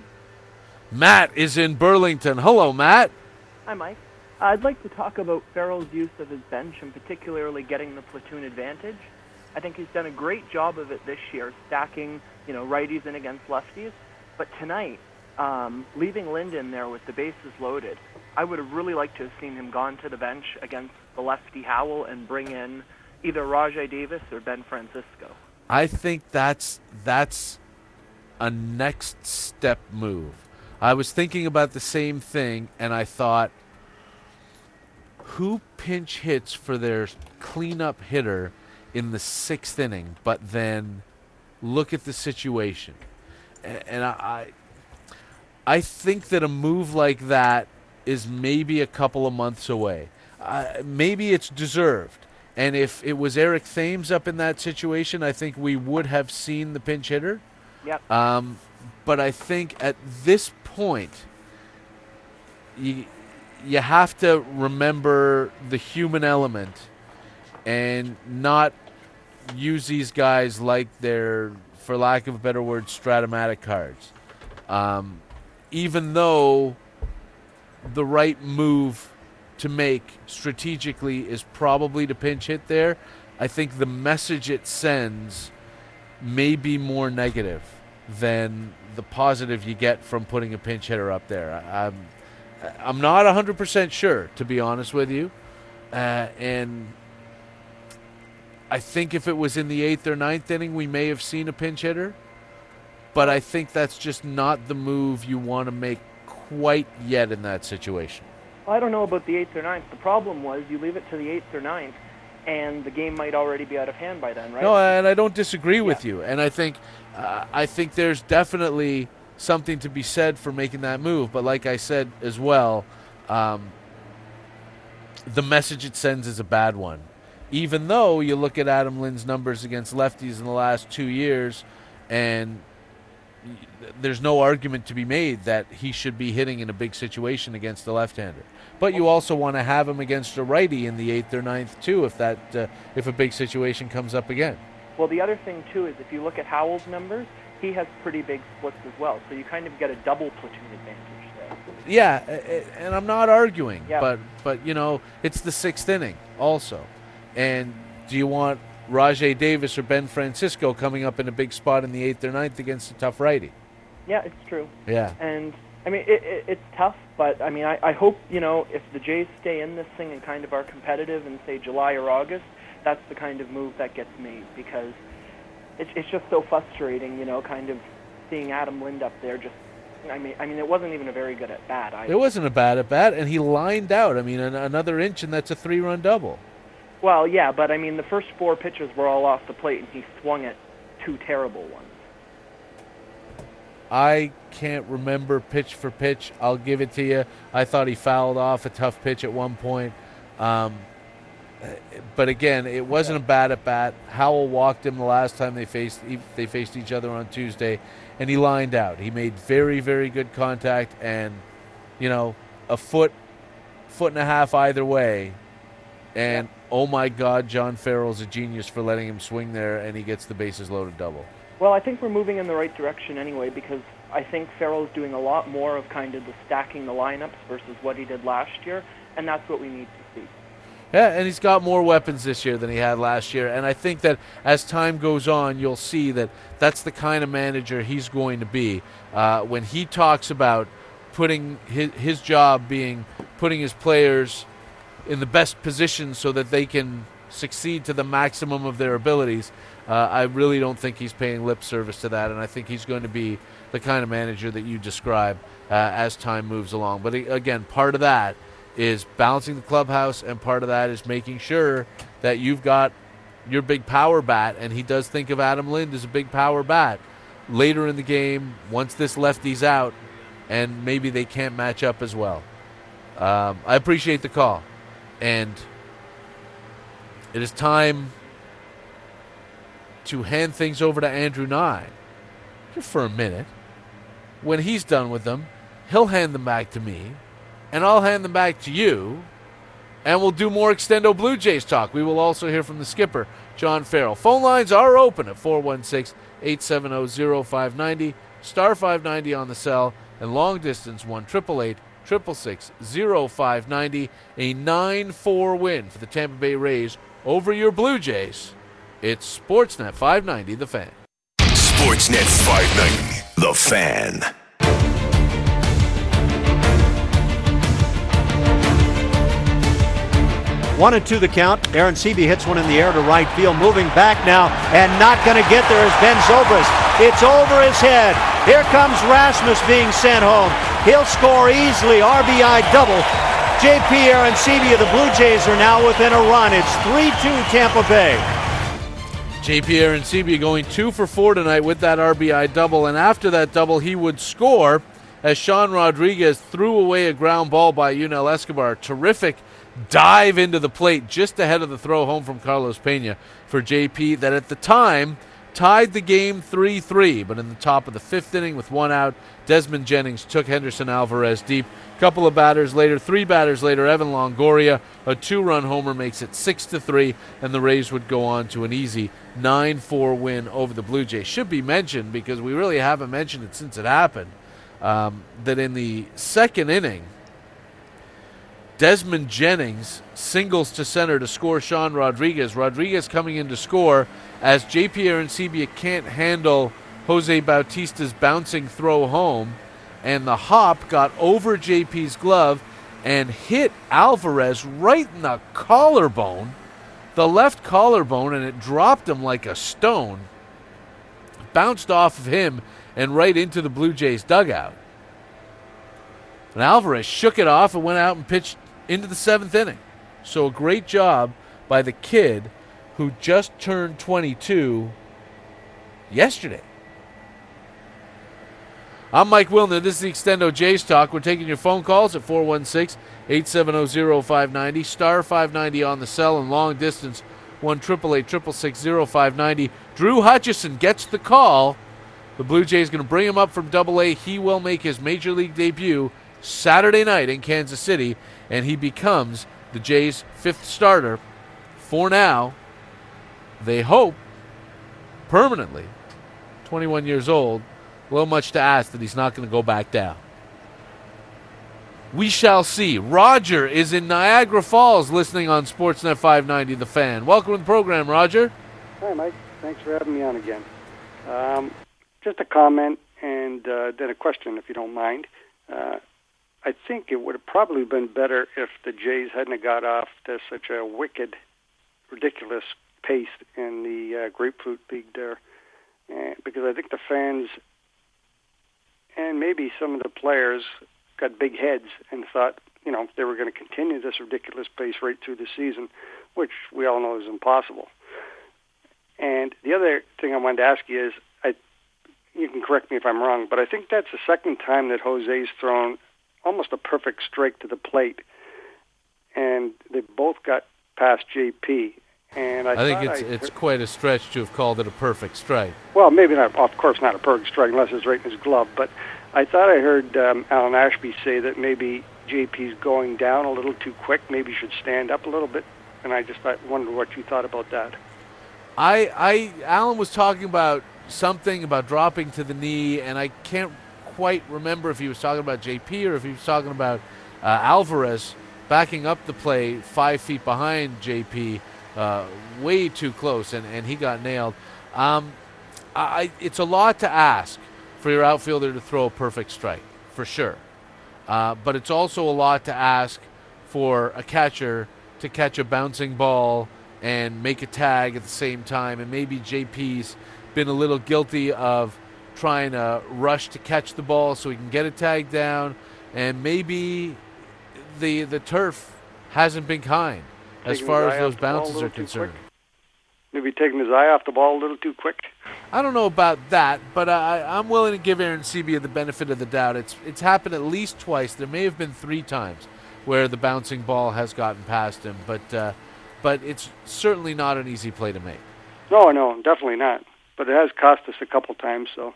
Matt is in Burlington. Hello, Matt. Hi, Mike. I'd like to talk about Farrell's use of his bench and particularly getting the platoon advantage. I think he's done a great job of it this year, stacking, you know, righties in against lefties. But tonight, um, leaving Linden there with the bases loaded, I would have really liked to have seen him gone to the bench against the lefty Howell and bring in either Rajai Davis or Ben Francisco. I think that's that's a next step move. I was thinking about the same thing, and I thought, who pinch hits for their cleanup hitter in the sixth inning, but then look at the situation? And, and I, I think that a move like that is maybe a couple of months away. Uh, maybe it's deserved. And if it was Eric Thames up in that situation, I think we would have seen the pinch hitter. Yep. Um, but I think at this point, you you have to remember the human element and not use these guys like they're, for lack of a better word, Stratomatic cards. Um, even though the right move to make strategically is probably to pinch hit there, I think the message it sends may be more negative than the positive you get from putting a pinch hitter up there. I'm, I'm not one hundred percent sure, to be honest with you. Uh, and I think if it was in the eighth or ninth inning, we may have seen a pinch hitter. But I think that's just not the move you want to make quite yet in that situation. I don't know about the eighth or ninth. The problem was you leave it to the eighth or ninth, and the game might already be out of hand by then, right? No, and I don't disagree yeah. with you. And I think uh, I think there's definitely something to be said for making that move. But like I said as well, um, the message it sends is a bad one. Even though you look at Adam Lind's numbers against lefties in the last two years, and there's no argument to be made that he should be hitting in a big situation against the left-hander. But you also want to have him against a righty in the eighth or ninth too, if that uh, if a big situation comes up again. Well, the other thing too is if you look at Howell's numbers, he has pretty big splits as well, so you kind of get a double platoon advantage there. Yeah, and I'm not arguing, yeah. but but you know it's the sixth inning also, and do you want Rajai Davis or Ben Francisco coming up in a big spot in the eighth or ninth against a tough righty? Yeah, it's true. Yeah. And, I mean, it, it, it's tough, but, I mean, I, I hope, you know, if the Jays stay in this thing and kind of are competitive in, say, July or August, that's the kind of move that gets made, because it's, it's just so frustrating, you know, kind of seeing Adam Lind up there just, I mean, I mean, it wasn't even a very good at-bat. I, it wasn't a bad at-bat, and he lined out. I mean, an, another inch, and that's a three-run double. Well, yeah, but I mean, the first four pitches were all off the plate, and he swung at two terrible ones. I can't remember pitch for pitch. I'll give it to you. I thought he fouled off a tough pitch at one point. Um, but again, it wasn't a bad at bat. Howell walked him the last time they faced they faced each other on Tuesday, and he lined out. He made very, very good contact, and you know, a foot, foot and a half either way, and. Yeah. Oh, my God, John Farrell's a genius for letting him swing there, and he gets the bases loaded double. Well, I think we're moving in the right direction anyway, because I think Farrell's doing a lot more of kind of the stacking the lineups versus what he did last year, and that's what we need to see. Yeah, and he's got more weapons this year than he had last year, and I think that as time goes on, you'll see that that's the kind of manager he's going to be. Uh, when he talks about putting his, his job being putting his players in the best position so that they can succeed to the maximum of their abilities, uh, I really don't think he's paying lip service to that, and I think he's going to be the kind of manager that you describe uh, as time moves along. But again, part of that is balancing the clubhouse, and part of that is making sure that you've got your big power bat, and he does think of Adam Lind as a big power bat later in the game once this lefty's out, and maybe they can't match up as well. Um, I appreciate the call. And it is time to hand things over to Andrew Nye just for a minute. When he's done with them, he'll hand them back to me, and I'll hand them back to you, and we'll do more Extendo Blue Jays talk. We will also hear from the skipper, John Farrell. Phone lines are open at four one six, eight seven zero, zero five nine zero, star five ninety on the cell, and long distance one eight eight eight, six six six, zero five nine zero, a nine four win for the Tampa Bay Rays over your Blue Jays It's Sportsnet five ninety, The Fan. Sportsnet five ninety, The Fan. One and two the count. Aaron Seavey hits one in the air to right field. Moving back now and not going to get there is Ben Zobrist. It's over his head. Here comes Rasmus being sent home. He'll score easily. R B I double. J P Aronsebi of the Blue Jays are now within a run. It's three two Tampa Bay. J P Aronsebi going two for four tonight with that R B I double, and after that double he would score as Sean Rodriguez threw away a ground ball by Yunel Escobar. Terrific dive into the plate just ahead of the throw home from Carlos Pena for J P that at the time tied the game three three, but in the top of the fifth inning with one out, Desmond Jennings took Henderson Alvarez deep. Couple of batters later, three batters later, Evan Longoria, a two-run homer makes it six to three, and the Rays would go on to an easy nine four win over the Blue Jays. Should be mentioned, because we really haven't mentioned it since it happened, um, that in the second inning, Desmond Jennings singles to center to score Sean Rodriguez. Rodriguez coming in to score as J P Aronsebi can't handle Jose Bautista's bouncing throw home, and the hop got over J P's glove and hit Alvarez right in the collarbone, the left collarbone, and it dropped him like a stone. Bounced off of him and right into the Blue Jays dugout. And Alvarez shook it off and went out and pitched into the seventh inning. So a great job by the kid who just turned twenty-two yesterday. I'm Mike Wilner. This is the Extendo Jays Talk. We're taking your phone calls at four one six, eight seven zero, zero five nine zero, star five ninety on the cell, and long distance one eight eight eight, six six six, zero five nine zero. Drew Hutchison gets the call. The Blue Jays going to bring him up from Double A. He will make his Major League debut Saturday night in Kansas City, and he becomes the Jays' fifth starter for now. They hope permanently. twenty-one years old. A little much to ask that he's not going to go back down. We shall see. Roger is in Niagara Falls listening on Sportsnet five ninety, The Fan. Welcome to the program, Roger. Hi, Mike. Thanks for having me on again. Um, just a comment and uh, then a question, if you don't mind. Uh, I think it would have probably been better if the Jays hadn't have got off to such a wicked, ridiculous pace in the uh, Grapefruit League there, uh, because I think the fans and maybe some of the players got big heads and thought, you know, they were going to continue this ridiculous pace right through the season, which we all know is impossible. And the other thing I wanted to ask you is, I, you can correct me if I'm wrong, but I think that's the second time that Jose's thrown almost a perfect strike to the plate, and they both got past J P. And I, I think it's I it's heard, quite a stretch to have called it a perfect strike. Well, maybe not, of course, not a perfect strike unless it's right in his glove. But I thought I heard um, Alan Ashby say that maybe J P's going down a little too quick. Maybe he should stand up a little bit. And I just thought, wondered what you thought about that. I, I, Alan was talking about something about dropping to the knee, and I can't quite remember if he was talking about J P or if he was talking about uh, Alvarez backing up the play five feet behind J P. Uh, way too close, and, and he got nailed. Um, I, it's a lot to ask for your outfielder to throw a perfect strike, for sure. Uh, but it's also a lot to ask for a catcher to catch a bouncing ball and make a tag at the same time. And maybe J P's been a little guilty of trying to rush to catch the ball so he can get a tag down. And maybe the the turf hasn't been kind as far as those bounces are concerned. Maybe taking his eye off the ball a little too quick. I don't know about that, but I, I'm willing to give Aronsebi the benefit of the doubt. It's it's happened at least twice. There may have been three times where the bouncing ball has gotten past him, but uh, but it's certainly not an easy play to make. No, no, definitely not. But it has cost us a couple times, so.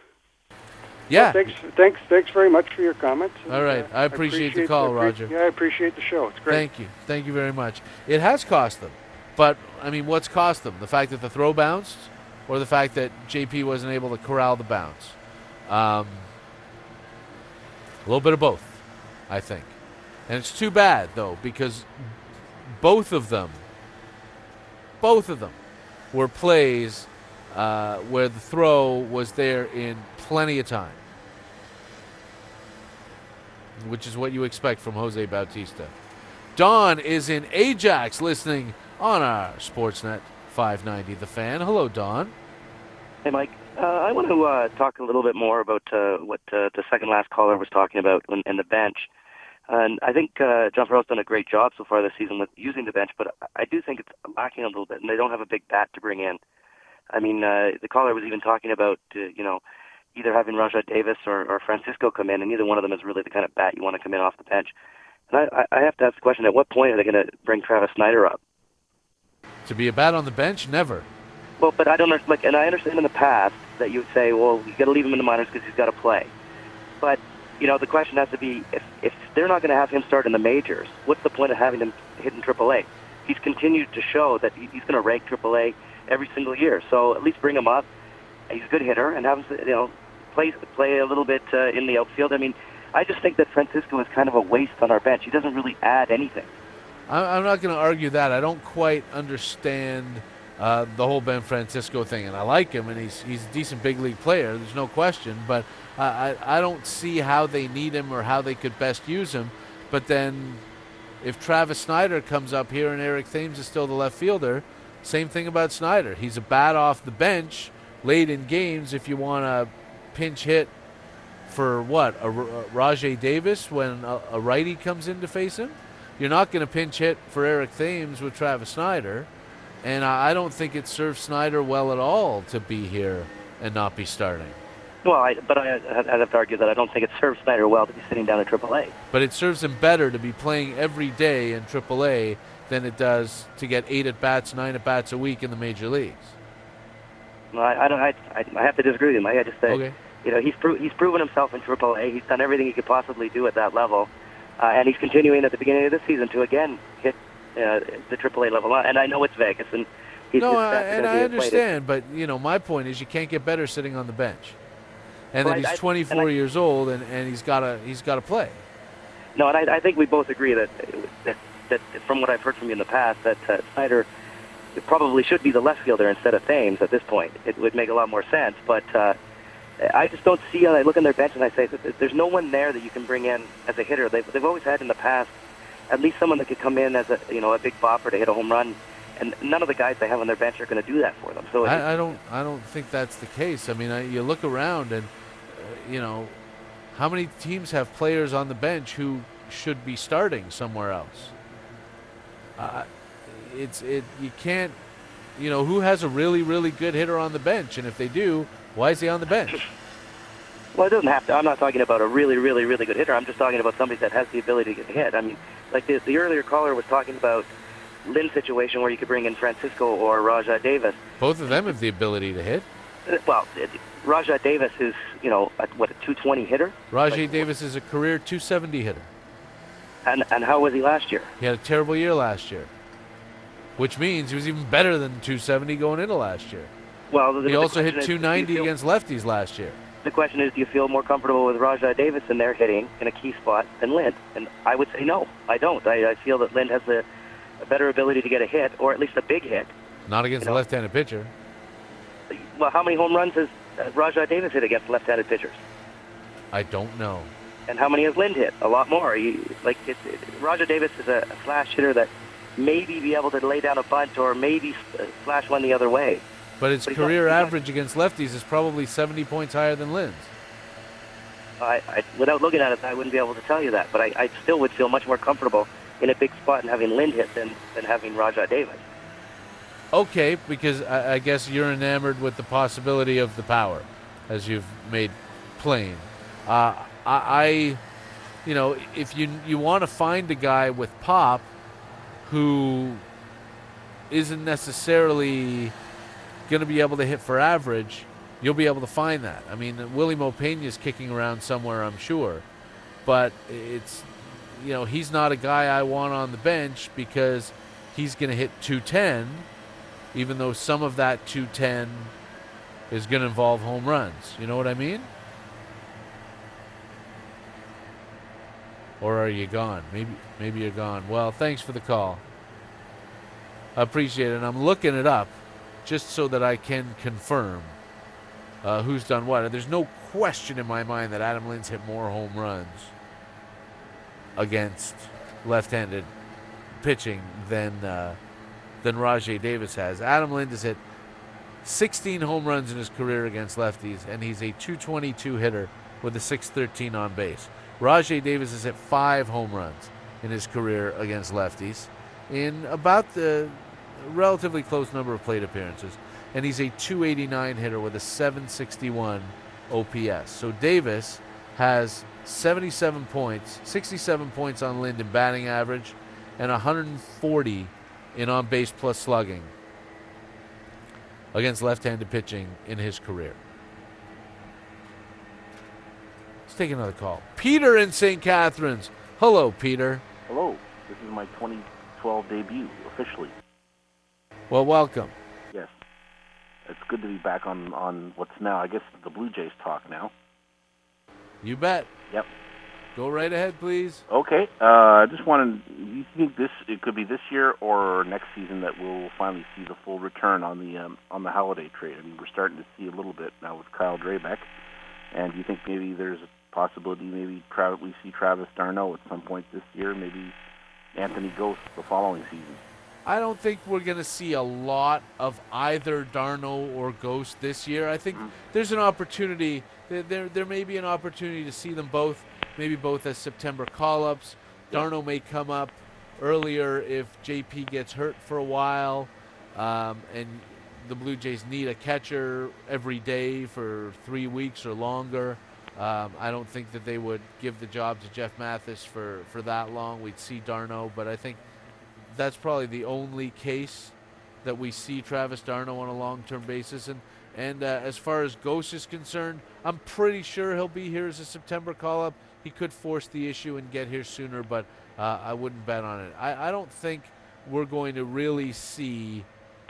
Yeah. Well, thanks, thanks, thanks very much for your comments. All right, uh, I, appreciate I appreciate the call, the, Roger. Yeah, I appreciate the show. It's great. Thank you, thank you very much. It has cost them, but I mean, what's cost them? The fact that the throw bounced, or the fact that J P wasn't able to corral the bounce? Um, a little bit of both, I think. And it's too bad, though, because both of them, both of them were plays uh, where the throw was there in plenty of time, which is what you expect from Jose Bautista. Don is in Ajax listening on our Sportsnet five ninety The Fan. Hello, Don. Hey, Mike. Uh, I want to uh, talk a little bit more about uh, what uh, the second last caller was talking about in, in the bench. And I think uh, John Farrell's done a great job so far this season with using the bench, but I do think it's lacking a little bit, and they don't have a big bat to bring in. I mean, uh, the caller was even talking about, uh, you know, either having Rajat Davis or, or Francisco come in, and neither one of them is really the kind of bat you want to come in off the bench. And I, I have to ask the question, at what point are they going to bring Travis Snyder up? To be a bat on the bench? Never. Well, but I don't know, like, and I understand in the past that you would say, well, you got to leave him in the minors because he's got to play. But, you know, the question has to be, if, if they're not going to have him start in the majors, what's the point of having him hit in triple A? He's continued to show that he's going to rank triple A every single year. So at least bring him up. He's a good hitter, and have him, you know, play, play a little bit uh, in the outfield. I mean, I just think that Francisco is kind of a waste on our bench. He doesn't really add anything. I'm not going to argue that. I don't quite understand uh, the whole Ben Francisco thing, and I like him, and he's he's a decent big league player. There's no question, but uh, I I don't see how they need him or how they could best use him. But then, if Travis Snyder comes up here and Eric Thames is still the left fielder, same thing about Snyder. He's a bat off the bench late in games if you want to pinch hit for what a, a Rajai Davis when a, a righty comes in to face him. You're not going to pinch hit for Eric Thames with Travis Snyder, and I don't think it serves Snyder well at all to be here and not be starting. Well, I, but I, I have to argue that I don't think it serves Snyder well to be sitting down in triple A. But it serves him better to be playing every day in triple A than it does to get eight at-bats, nine at-bats a week in the major leagues. Well, I, I, don't, I, I have to disagree with him. I just say, okay. you know, he's, pro- he's proven himself in triple A. He's done everything he could possibly do at that level. Uh, and he's continuing at the beginning of this season to, again, hit uh, the triple A level. And I know it's Vegas, and he's no, just I, and I inflated. understand, but, you know, my point is you can't get better sitting on the bench. And well, then I, he's twenty-four I, years old, and, and he's got to he's got to play. No, and I, I think we both agree that, that, that from what I've heard from you in the past, that uh, Snyder probably should be the left fielder instead of Thames at this point. It would make a lot more sense, but uh, I just don't see. I look on their bench and I say that there's no one there that you can bring in as a hitter. They've they've always had in the past at least someone that could come in as a you know a big bopper to hit a home run, and none of the guys they have on their bench are going to do that for them. So I, I don't I don't think that's the case. I mean, I, you look around and uh, you know how many teams have players on the bench who should be starting somewhere else. Uh, it's it you can't you know who has a really really good hitter on the bench, and if they do, why is he on the bench? Well, it doesn't have to. I'm not talking about a really, really, really good hitter. I'm just talking about somebody that has the ability to get hit. I mean, like the, the earlier caller was talking about Lynn's situation where you could bring in Francisco or Rajat Davis. Both of them have the ability to hit. Uh, well, it, Rajat Davis is, you know, a, what, a two twenty hitter? Rajat like, Davis is a career two seventy hitter. And and how was he last year? He had a terrible year last year, which means he was even better than two seventy going into last year. Well, the, he the also hit is, two ninety feel, against lefties last year. The question is, do you feel more comfortable with Rajat Davis in there hitting in a key spot than Lind? And I would say no, I don't. I, I feel that Lind has a, a better ability to get a hit, or at least a big hit. Not against you a know? left-handed pitcher. Well, how many home runs has uh, Rajat Davis hit against left-handed pitchers? I don't know. And how many has Lind hit? A lot more. You, like it, it, Rajat Davis is a, a slash hitter that maybe be able to lay down a bunt or maybe slash one the other way. But his but career not, average against lefties is probably seventy points higher than Lind's. I, I, without looking at it, I wouldn't be able to tell you that. But I, I still would feel much more comfortable in a big spot and having Lind hit than, than having Rajat Davis. Okay, because I, I guess you're enamored with the possibility of the power, as you've made plain. Uh, I, I, you know, if you you want to find a guy with pop who isn't necessarily going to be able to hit for average, you'll be able to find that. I mean, Willie Mo Peña's kicking around somewhere, I'm sure, but it's, you know, he's not a guy I want on the bench because he's going to hit two ten, even though some of that two ten is going to involve home runs. You know what I mean? Or are you gone? Maybe maybe you're gone. Well, thanks for the call. I appreciate it. And I'm looking it up. just so that I can confirm uh, who's done what. And there's no question in my mind that Adam Lind's hit more home runs against left-handed pitching than uh, than Rajai Davis has. Adam Lind has hit sixteen home runs in his career against lefties, and he's a two twenty-two hitter with a six thirteen on base. Rajai Davis has hit five home runs in his career against lefties in about the relatively close number of plate appearances, and he's a two eighty-nine hitter with a seven sixty-one O P S. So Davis has seventy-seven points, sixty-seven points on Lind in batting average, and one hundred forty in on-base plus slugging against left-handed pitching in his career. Let's take another call. Peter in Saint Catharines. Hello, Peter. Hello. This is my twenty twelve debut, officially. Well, welcome. Yes. It's good to be back on, on what's now, I guess, the Blue Jays talk now. You bet. Yep. Go right ahead, please. Okay. Uh, I just wanted, do you think this, it could be this year or next season that we'll finally see the full return on the um, on the Halladay trade? I mean, we're starting to see a little bit now with Kyle Drabek. And do you think maybe there's a possibility maybe Tra- we see Travis d'Arnaud at some point this year, maybe Anthony Ghost the following season? I don't think we're going to see a lot of either d'Arnaud or Ghost this year. I think mm-hmm. there's an opportunity. There, there, there may be an opportunity to see them both, maybe both as September call-ups. Yeah. d'Arnaud may come up earlier if J P gets hurt for a while, um, and the Blue Jays need a catcher every day for three weeks or longer. Um, I don't think that they would give the job to Jeff Mathis for, for that long. We'd see d'Arnaud, but I think that's probably the only case that we see Travis d'Arnaud on a long-term basis. And and uh, as far as Ghost is concerned, I'm pretty sure he'll be here as a September call-up. He could force the issue and get here sooner, but uh, I wouldn't bet on it. I, I don't think we're going to really see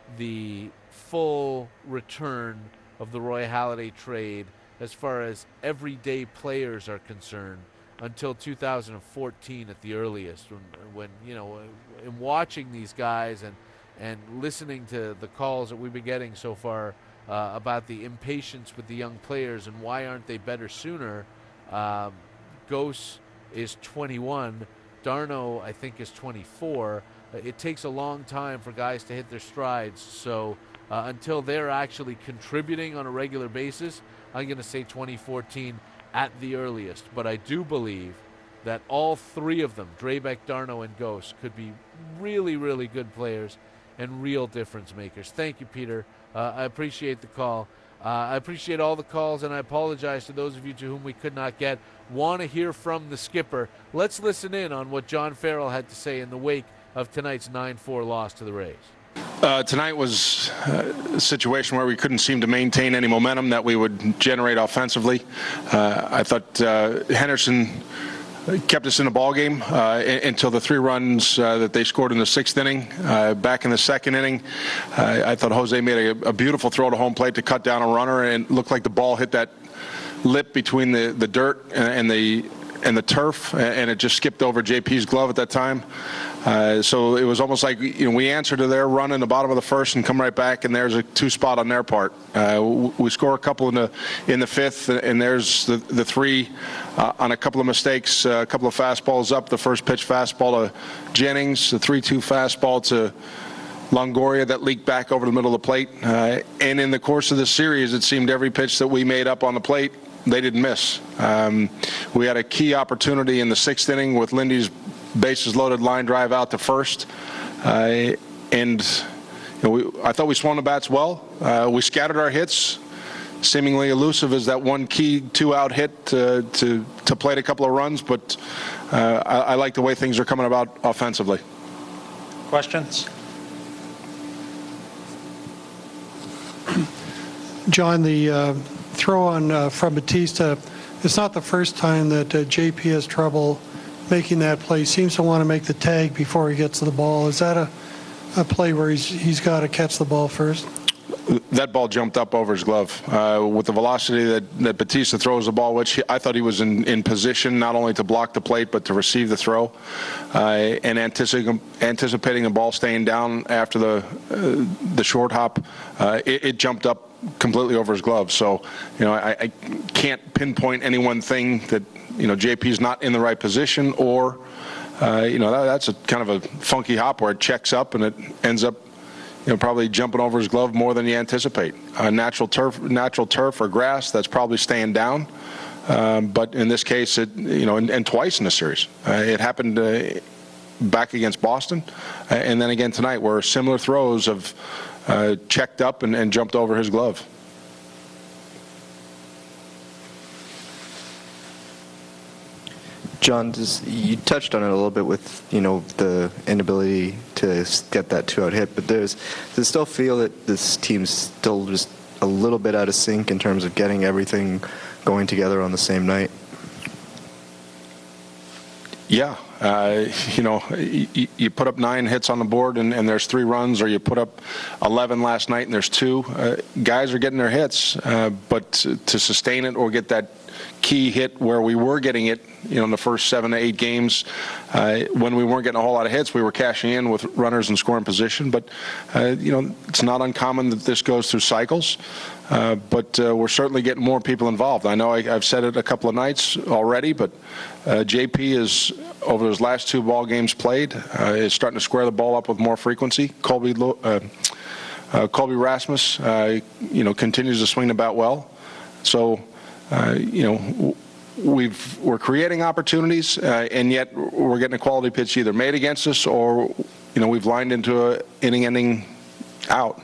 the full return of the Roy Halladay trade as far as everyday players are concerned until two thousand fourteen at the earliest, when, when you know, in watching these guys and and listening to the calls that we've been getting so far uh, about the impatience with the young players and why aren't they better sooner. Um, Ghost is twenty-one. d'Arnaud, I think, is twenty-four. Uh, it takes a long time for guys to hit their strides, so uh, until they're actually contributing on a regular basis, I'm going to say twenty fourteen at the earliest. But I do believe that all three of them, Drabek, d'Arnaud, and Ghost, could be really, really good players and real difference makers. Thank you, Peter. Uh, I appreciate the call. Uh, I appreciate all the calls, and I apologize to those of you to whom we could not get. Want to hear from the skipper. Let's listen in on what John Farrell had to say in the wake of tonight's nine four loss to the Rays. Uh, tonight was a situation where we couldn't seem to maintain any momentum that we would generate offensively. Uh, I thought uh, Henderson kept us in the ballgame uh, until the three runs uh, that they scored in the sixth inning. Uh, back in the second inning, uh, I thought Jose made a, a beautiful throw to home plate to cut down a runner, and it looked like the ball hit that lip between the, the dirt and the and the turf, and it just skipped over J P's glove at that time. Uh, so it was almost like, you know, we answered to their run in the bottom of the first and come right back, and there's a two spot on their part. Uh, we score a couple in the in the fifth, and there's the the three uh, on a couple of mistakes, uh, a couple of fastballs up. The first pitch fastball to Jennings, the three two fastball to Longoria that leaked back over the middle of the plate. Uh, and in the course of the series, it seemed every pitch that we made up on the plate, they didn't miss. Um, we had a key opportunity in the sixth inning with Lindy's bases loaded line drive out to first. Uh, and you know, we, I thought we swung the bats well. Uh, we scattered our hits. Seemingly elusive as that one key two-out hit to, to, to plate a couple of runs. But uh, I, I like the way things are coming about offensively. Questions? John, the uh, throw on uh, from Batista, it's not the first time that uh, J P has trouble making that play. He seems to want to make the tag before he gets to the ball. Is that a, a play where he's he's got to catch the ball first? that ball jumped up over his glove. Uh, with the velocity that, that Batista throws the ball, which he, I thought he was in, in position not only to block the plate but to receive the throw, uh, and anticipating, anticipating the ball staying down after the uh, the short hop, uh, it, it jumped up completely over his glove. So, you know, I, I can't pinpoint any one thing that, you know, J P is not in the right position, or, uh, you know, that, that's a kind of a funky hop where it checks up and it ends up, you know, probably jumping over his glove more than you anticipate. Uh, natural turf, natural turf or grass, that's probably staying down. Um, but in this case, it, you know, and, and twice in the series, uh, it happened uh, back against Boston, uh, and then again tonight, where similar throws have uh, checked up and, and jumped over his glove. John, just, you touched on it a little bit with, you know, the inability to get that two-out hit, but there's, does it still feel that this team's still just a little bit out of sync in terms of getting everything going together on the same night? Yeah. Uh, you know, you, you put up nine hits on the board and, and there's three runs, or you put up eleven last night and there's two. Uh, guys are getting their hits, uh, but to, to sustain it or get that key hit where we were getting it, you know, in the first seven to eight games, uh, when we weren't getting a whole lot of hits, we were cashing in with runners in scoring position. But, uh, you know, it's not uncommon that this goes through cycles. Uh, but uh, we're certainly getting more people involved. I know I, I've said it a couple of nights already, but uh, J P is, over his last two ball games played, uh, is starting to square the ball up with more frequency. Colby, uh, uh, Colby Rasmus, uh, you know, continues to swing the bat well. So, uh, you know, we've we're creating opportunities, uh, and yet we're getting a quality pitch either made against us, or, you know, we've lined into a inning-ending out.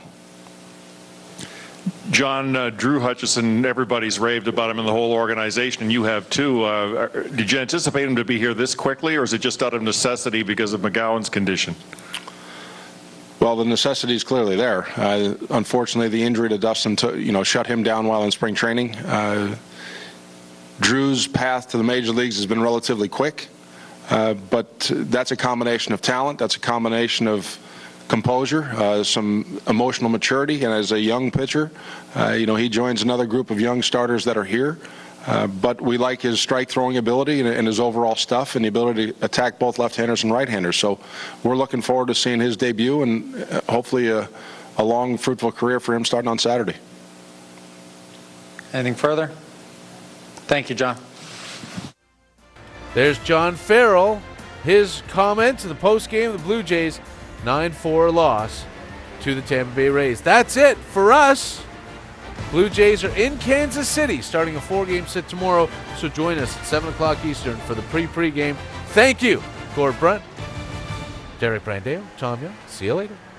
John, uh, Drew Hutchison, everybody's raved about him in the whole organization, and you have too. Uh, did you anticipate him to be here this quickly, or is it just out of necessity because of McGowan's condition? Well, the necessity is clearly there. Uh, unfortunately, the injury to Dustin, to, you know, shut him down while in spring training. Uh, Drew's path to the major leagues has been relatively quick, uh, but that's a combination of talent. That's a combination of composure, uh, some emotional maturity, and as a young pitcher, uh, you know, he joins another group of young starters that are here. Uh, but we like his strike throwing ability and, and his overall stuff and the ability to attack both left-handers and right-handers. So we're looking forward to seeing his debut and uh, hopefully a, a long, fruitful career for him starting on Saturday. Anything further? Thank you, John. There's John Farrell. His comment to the postgame of the Blue Jays nine four loss to the Tampa Bay Rays. That's it for us. Blue Jays are in Kansas City starting a four-game set tomorrow, so join us at seven o'clock Eastern for the pre-pre game. Thank you, Gord Brunt, Derek Brandeo, Tom Young. See you later.